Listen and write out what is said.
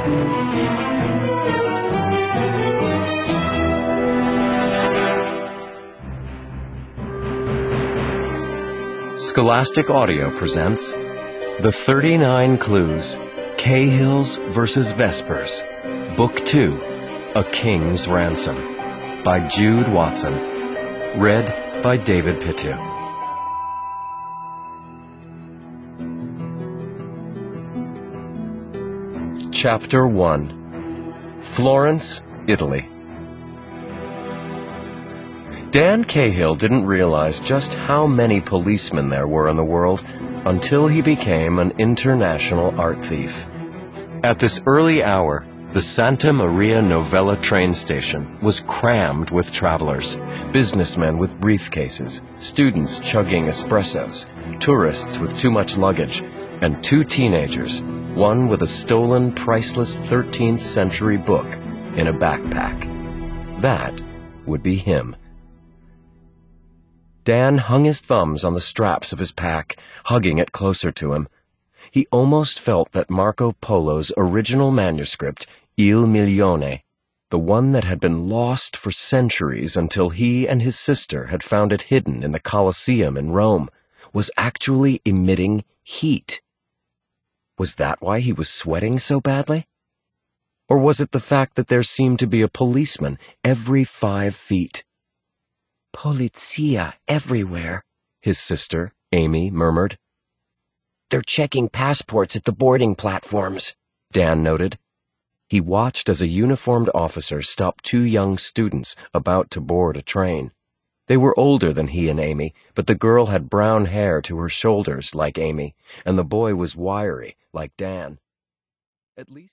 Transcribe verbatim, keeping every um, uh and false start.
Scholastic Audio presents The thirty-nine Clues, Cahills versus Vespers, Book two, A King's Ransom, by Jude Watson, read by David Pittu. Chapter one. Florence, Italy. Dan Cahill didn't realize just how many policemen there were in the world until he became an international art thief. At this early hour, the Santa Maria Novella train station was crammed with travelers, businessmen with briefcases, students chugging espressos, tourists with too much luggage, and two teenagers, one with a stolen, priceless thirteenth century book in a backpack. That would be him. Dan hung his thumbs on the straps of his pack, hugging it closer to him. He almost felt that Marco Polo's original manuscript, Il Milione, the one that had been lost for centuries until he and his sister had found it hidden in the Colosseum in Rome, was actually emitting heat. Was that why he was sweating so badly? Or was it the fact that there seemed to be a policeman every five feet? Polizia everywhere, his sister, Amy, murmured. They're checking passports at the boarding platforms, Dan noted. He watched as a uniformed officer stopped two young students about to board a train. They were older than he and Amy, but the girl had brown hair to her shoulders like Amy, and the boy was wiry like Dan. At least